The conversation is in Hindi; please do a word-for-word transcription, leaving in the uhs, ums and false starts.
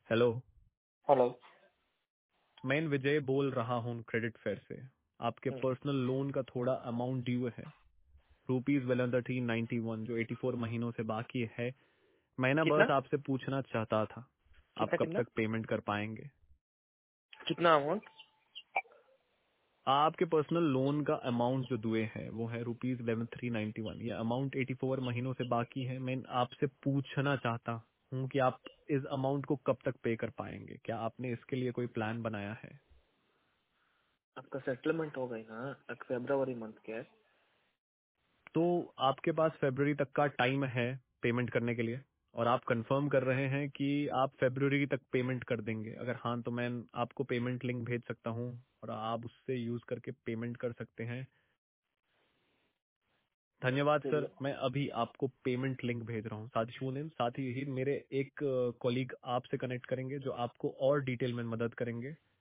हेलो। हेलो। मैं विजय बोल रहा हूँ क्रेडिट फेयर से। आपके हम्म, पर्सनल लोन का थोड़ा अमाउंट ड्यू है, rupees eleven thirteen ninety one, जो एटी फोर महीनों से बाकी है। मैं ना कितना बस आपसे पूछना चाहता था, आप कितना कब कितना तक पेमेंट कर पाएंगे? कितना अमाउंट? आपके पर्सनल लोन का अमाउंट जो दुए है वो है rupees eleven three ninety one. ये अमाउंट एटी फोर महीनों से बाकी है। मैं आपसे पूछना चाहता हूँ कि आप इस अमाउंट को कब तक पे कर पाएंगे? क्या आपने इसके लिए कोई प्लान बनाया है? आपका सेटलमेंट हो गई ना? अब फरवरी मंथ के है। तो आपके पास फरवरी तक का टाइम है पेमेंट करने के लिए, और आप कंफर्म कर रहे हैं कि आप फरवरी तक पेमेंट कर देंगे। अगर हाँ तो मैं आपको पेमेंट लिंक भेज सकता हूँ और आप उससे यूज करके पेमेंट कर सकते हैं। धन्यवाद सर, चलिए। मैं अभी आपको पेमेंट लिंक भेज रहा हूँ। साथ ही शुनेम, साथ ही ही मेरे एक कॉलीग आपसे कनेक्ट करेंगे जो आपको और डिटेल में मदद करेंगे।